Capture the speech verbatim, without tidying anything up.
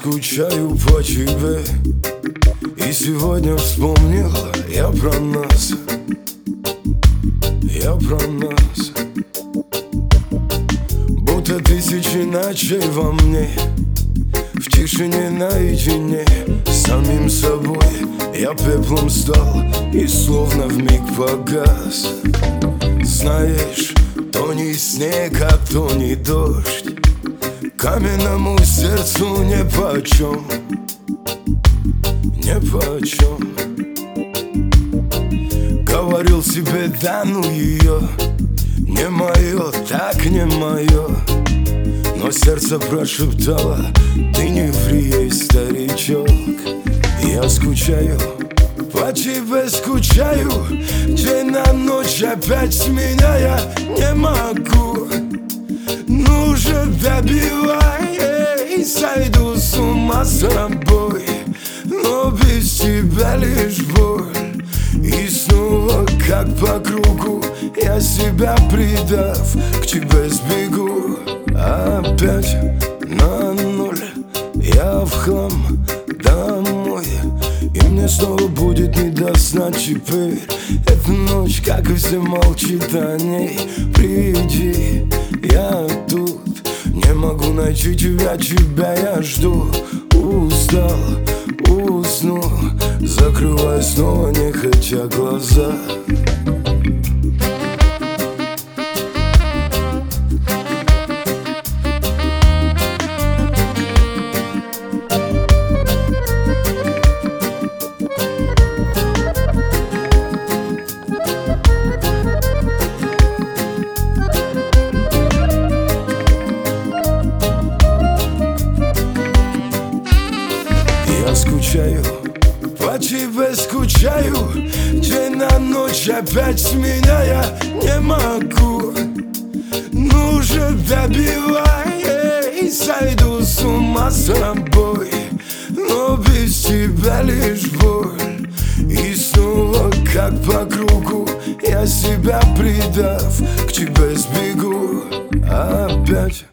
скучаю по тебе, и сегодня вспомнила я про нас, я про нас. Будто тысячи ночей во мне, в тишине наедине с самим собой. Я пеплом стал и словно вмиг погас. Знаешь, то не снег, а то не дождь, каменному сердцу нипочем, нипочем. Говорил себе, да ну ее, не мое, так не мое. Но сердце прошептало, ты не ври ей, старичок. Я скучаю, по тебе скучаю, день на ночь опять сменяя не могу. Ну же добивай, эй, сойду с ума с тобой, но без тебя лишь боль. И снова как по кругу я себя предав, к тебе сбегу. Опять на ноль, я в хлам домой, и мне снова будет не до сна теперь. Эта ночь, как и все, молчит о ней. Приди, я тут, не могу найти тебя, тебя я жду. Устал, усну, закрываю снова нехотя глаза. Я скучаю, по тебе скучаю, день на ночь опять сменяя не могу. Ну же добивай, эй, сойду с ума с тобой, но без тебя лишь боль. И снова как по кругу я себя предав, к тебе сбегу. Опять